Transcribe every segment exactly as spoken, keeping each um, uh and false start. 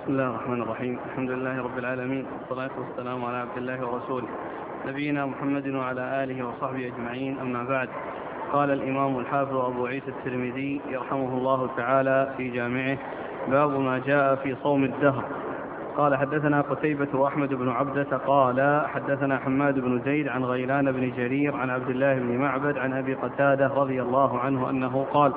بسم الله الرحمن الرحيم. الحمد لله رب العالمين، والصلاة والسلام على عبد الله ورسوله نبينا محمد وعلى آله وصحبه أجمعين. أما بعد، قال الإمام الحافظ أبو عيسى الترمذي رحمه الله تعالى في جامعه: باب ما جاء في صوم الدهر. قال: حدثنا قتيبة وأحمد بن عبدة قال حدثنا حماد بن زيد عن غيلان بن جرير عن عبد الله بن معبد عن أبي قتادة رضي الله عنه أنه قال: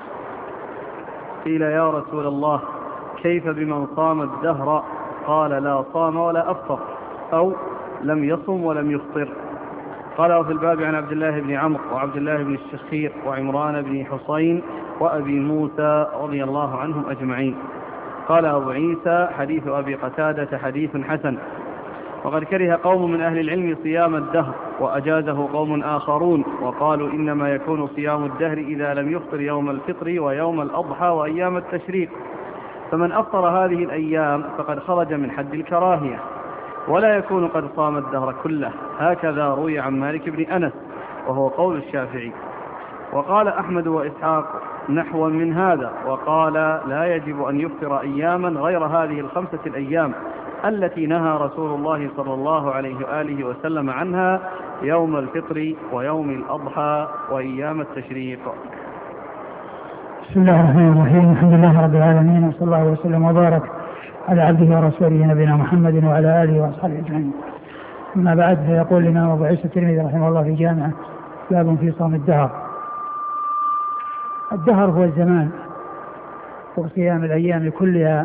قيل يا رسول الله كيف بمن صام الدهر؟ قال: لا صام ولا أفطر، أو لم يصم ولم يفطر. قال: وفي الباب عن عبد الله بن عمرو وعبد الله بن الشخير وعمران بن حصين وأبي موسى رضي الله عنهم أجمعين. قال أبو عيسى: حديث أبي قتادة حديث حسن. وقد كره قوم من أهل العلم صيام الدهر، وأجازه قوم آخرون، وقالوا إنما يكون صيام الدهر إذا لم يفطر يوم الفطر ويوم الأضحى وأيام التشريق، فمن أفطر هذه الأيام فقد خرج من حد الكراهية، ولا يكون قد صام الدهر كله. هكذا روي عن مالك بن أنس، وهو قول الشافعي. وقال أحمد وإسحاق نحو من هذا، وقال: لا يجب أن يفطر أياما غير هذه الخمسة الأيام التي نهى رسول الله صلى الله عليه وآله وسلم عنها: يوم الفطر ويوم الأضحى وأيام التشريق. بسم الله الرحمن الرحيم. الحمد لله رب العالمين، وصلى الله وسلم وبارك على عبده ورسوله نبينا محمد وعلى آله وأصحابه أجمعين. أما بعد، فيقول الإمام أبو عيسى الترمذي رحمه الله في جامعه: باب في صوم الدهر. الدهر هو الزمان وصيام الأيام كلها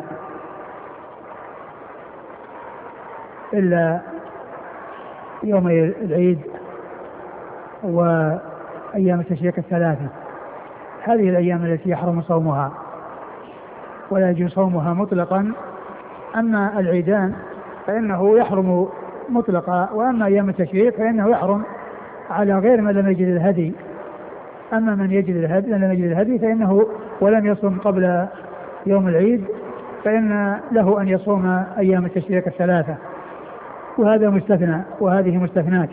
إلا يوم العيد وأيام التشريق الثلاثة. هذه الأيام التي يحرم صومها ولا يجوز صومها مطلقا. أما العيدان فإنه يحرم مطلقا، وأما أيام التشريق فإنه يحرم على غير من لم يجد الهدي. أما من يجد الهدي لم يجد الهدي فإنه ولم يصم قبل يوم العيد فإن له أن يصوم أيام التشريق الثلاثة، وهذا مستثنى وهذه مستثنات.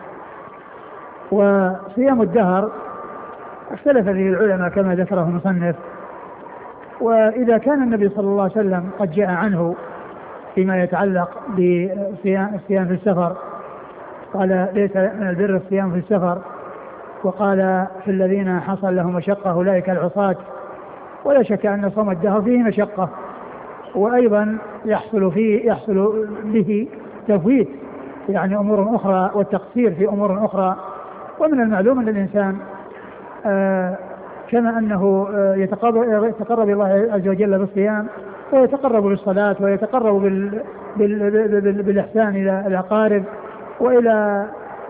وصيام الدهر اختلف فيه العلماء كما ذكره المصنف. وإذا كان النبي صلى الله عليه وسلم قد جاء عنه فيما يتعلق بالصيام في السفر، قال: ليس من البر الصيام في السفر، وقال: في الذين حصل لهم مشقة أولئك العصاة. ولا شك أن صوم الدهر فيه مشقة، وأيضا يحصل فيه يحصل به تفويت يعني أمور أخرى والتقصير في أمور أخرى. ومن المعلوم أن الإنسان آه كما أنه آه يتقرب, يتقرب الله عز وجل بالصيام، ويتقرب بالصلاة، ويتقرب بال بال بال بالإحسان إلى الأقارب، وإلى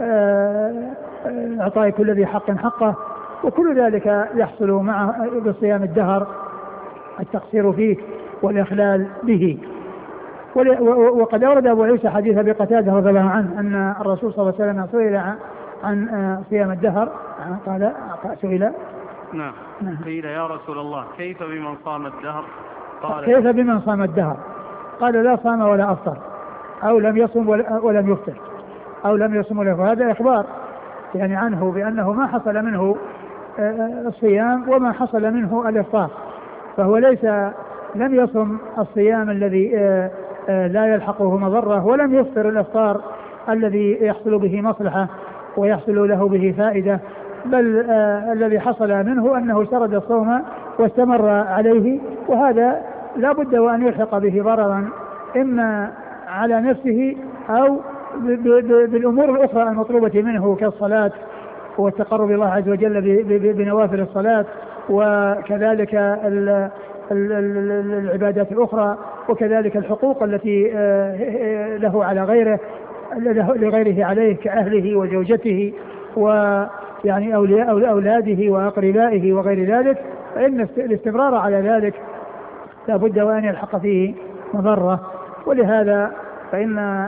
إعطاء آه كل ذي حق حقه، وكل ذلك يحصل مع بصيام الدهر التقصير فيه والإخلال به. وقد أورد أبو عيسى حديث أبي قتادة رضي الله عنه أن الرسول صلى الله عليه وسلم سئل عن صيام الدهر، قال: سئل نعم قيل يا رسول الله كيف بمن صام الدهر؟ قال: كيف بمن صام الدهر؟ قال: لا صام ولا أفطر، أو لم يصم ولم يفطر، أو لم يصم ولا يفطر. هذا إخبار يعني عنه بأنه ما حصل منه الصيام وما حصل منه الإفطار، فهو ليس لم يصم الصيام الذي لا يلحقه مضرة، ولم يفطر الإفطار الذي يحصل به مصلحة ويحصل له به فائدة، بل آه الذي حصل منه أنه سرد الصوم واستمر عليه، وهذا لا بد وأن يلحق به ضررا إما على نفسه أو بالأمور الأخرى المطلوبة منه كالصلاة والتقرب الله عز وجل بنوافل الصلاة، وكذلك ال العبادات الأخرى، وكذلك الحقوق التي آه له على غيره لغيره عليه كأهله وزوجته ويعني أولياء أولاده وأقربائه وغير ذلك، فإن الاستمرار على ذلك لا بد وأن يلحق فيه مضرة. ولهذا فإن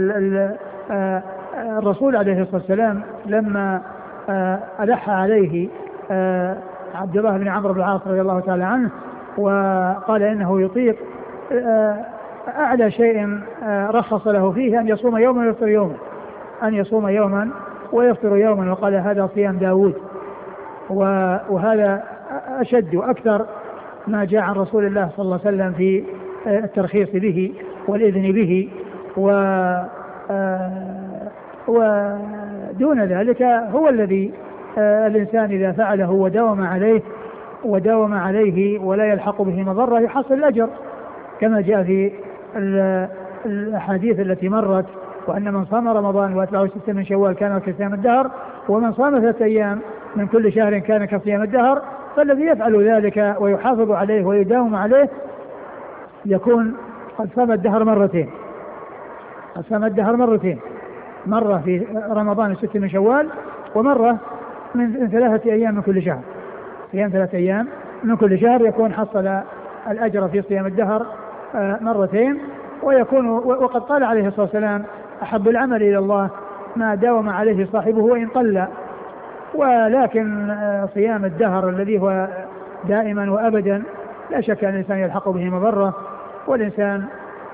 الرسول عليه الصلاة والسلام لما ألح عليه عبد الله بن عمرو بن العاص رضي الله تعالى عنه وقال إنه يطيق، أعلى شيء رخص له فيه أن يصوم يوما ويفطر يوما، أن يصوم يوما ويفطر يوما، وقال: هذا صيام داود. وهذا أشد وأكثر ما جاء عن رسول الله صلى الله عليه وسلم في الترخيص به والإذن به، و ودون ذلك هو الذي الإنسان إذا فعله وداوم عليه وداوم عليه ولا يلحق به مضرة يحصل الأجر، كما جاء في الأحاديث التي مرت: وأن من صام رمضان وأتبعه ستة من شوال كان كصيام الدهر، ومن صام ثلاثة أيام من كل شهر كان كصيام الدهر. فالذي يفعل ذلك ويحافظ عليه ويداوم عليه يكون قد صام الدهر مرتين قد صام الدهر مرتين مرة في رمضان ستة من شوال، ومرة من ثلاثة أيام من كل شهر، صيام ثلاثة أيام من كل شهر يكون حصل الأجر في صيام الدهر مرتين. ويكون وقد قال عليه الصلاة والسلام: أحب العمل إلى الله ما داوم عليه صاحبه وإن قل. ولكن صيام الدهر الذي هو دائما وأبدا لا شك أن الإنسان يلحق به مضرة، والإنسان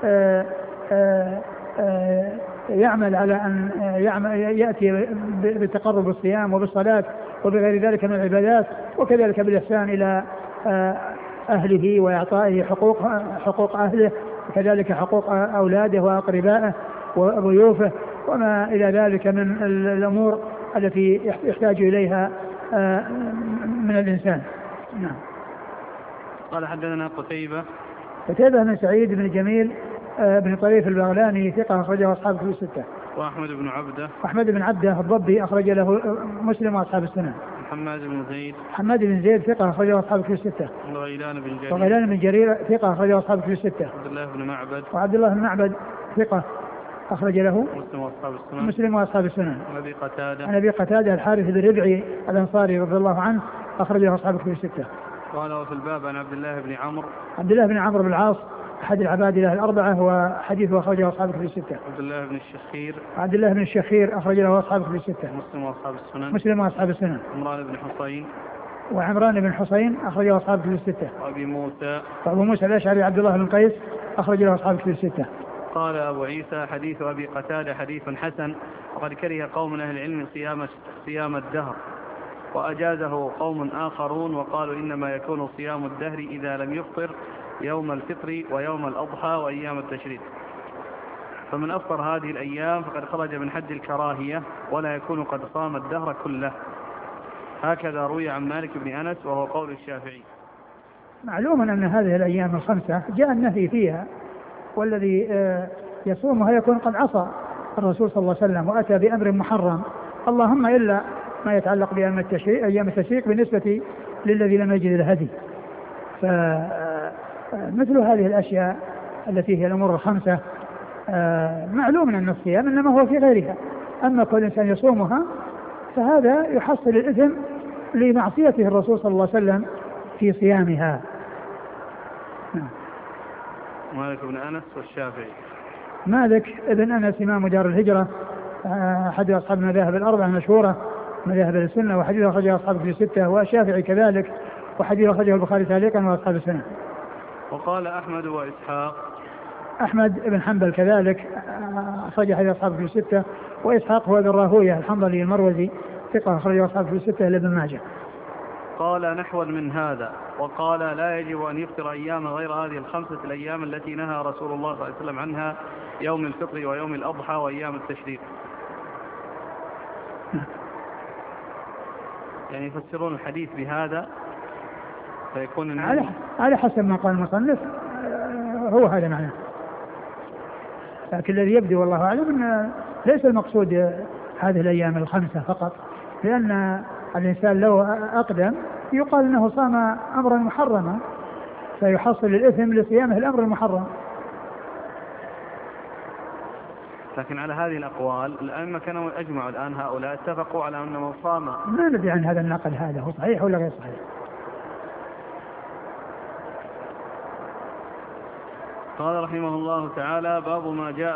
يعمل على أن يعمل يأتي بالتقرب بالصيام وبالصلاة وبغير ذلك من العبادات، وكذلك بالإحسان إلى أهله وإعطائه حقوق حقوق أهله، وكذلك حقوق أولاده وأقربائه وضيوفه وما إلى ذلك من الأمور التي يحتاج إليها من الإنسان. نعم. قال: حدثنا قتيبة قتيبة بن سعيد بن جميل بن طريف البغلاني ثقة أخرجه أصحاب الكتب الستة. وأحمد بن عبده أحمد بن عبده الضبي أخرج له مسلم وأصحاب السنن. محمد بن زيد محمد بن زيد ثقة أخرجه أصحاب الكتب الستة. وغيلان بن جرير وغيلان بن جرير ثقة أخرجه أصحاب الكتب الستة. عبد الله بن معبد وعبد الله بن معبد ثقة أخرج له مسلم وأصحاب السنن. مسلم وأصحاب السنن. ونبي قتادة عن أبي قتادة الحارث بن ربعي الأنصاري رضي الله عنه أخرج له أصحاب الكتب الستة. قال: وفي الباب عن عبد الله بن عمرو عبد الله بن عمرو بن العاص أحد العبادلة الأربعة وحديثه أخرجه أصحاب الكتب الستة. عبد الله بن الشخير عبد الله بن الشخير أخرج له أصحاب الكتب الستة. مسلم وأصحاب السنن. مسلم وأصحاب السنن. عمران بن حصين وعمران بن حصين أخرجه أصحاب الكتب الستة. وأبي موسى وأبو موسى الأشعري عبد الله بن قيس أخرج له أصحاب الكتب الستة. قال أبو عيسى: حديث أبي قتادة حديث حسن، وقد كره قوم من أهل العلم صيام صيام الدهر، وأجازه قوم آخرون وقالوا إنما يكون صيام الدهر إذا لم يفطر يوم الفطر ويوم الأضحى وأيام التشريق، فمن أفطر هذه الأيام فقد خرج من حد الكراهية ولا يكون قد صام الدهر كله. هكذا روي عن مالك بن أنس وهو قول الشافعي. معلوم أن هذه الأيام الخمسة جاء النهي فيها، والذي يصومها يكون قد عصى الرسول صلى الله عليه وسلم وأتى بأمر محرم، اللهم إلا ما يتعلق بأيام التشريق أيام التشريق بالنسبة للذي لم يجد الهدي. فمثل هذه الأشياء التي هي الأمور الخمسة معلوم أن الصيام إنما هو في غيرها، أما كل إنسان يصومها فهذا يحصل الإثم لمعصيته الرسول صلى الله عليه وسلم في صيامها. مالك بن أنس والشافعي. مالك ابن أنس إمام دار الهجرة أحد أصحاب المذاهب الأربعة المشهورة مذاهب السنة، وحديث أخرجه أصحاب في الستة، والشافعي كذلك، وحديث أخرجه البخاري تعليقا وأصحاب السنة. وقال أحمد وإسحاق. أحمد بن حنبل كذلك أخرج حديث أصحاب في الستة، وإسحاق هو ذو راهويه الحنظلي المروزي ثقة أخرجه أصحاب في الستة إلى ابن ماجه. قال نحو من هذا، وقال لا يجب أن يفطر أيام غير هذه الخمسة الأيام التي نهى رسول الله صلى الله عليه وسلم عنها، يوم الفطر ويوم الأضحى وأيام التشريق. يعني يفسرون الحديث بهذا فيكون على على حسب ما قال المصنف هو هذا معناه، لكن الذي يبدو والله أعلم أن ليس المقصود هذه الأيام الخمسة فقط، لأن الإنسان لو أقدم يقال أنه صام أمرا محرما فيحصل الإثم لصيامه الأمر المحرم. لكن على هذه الأقوال الأئمة كانوا أجمعوا الآن هؤلاء اتفقوا على أن من صام. ما ندري عن هذا النقل هذا هو صحيح ولا غير صحيح. قال رحمه الله تعالى: باب ما جاء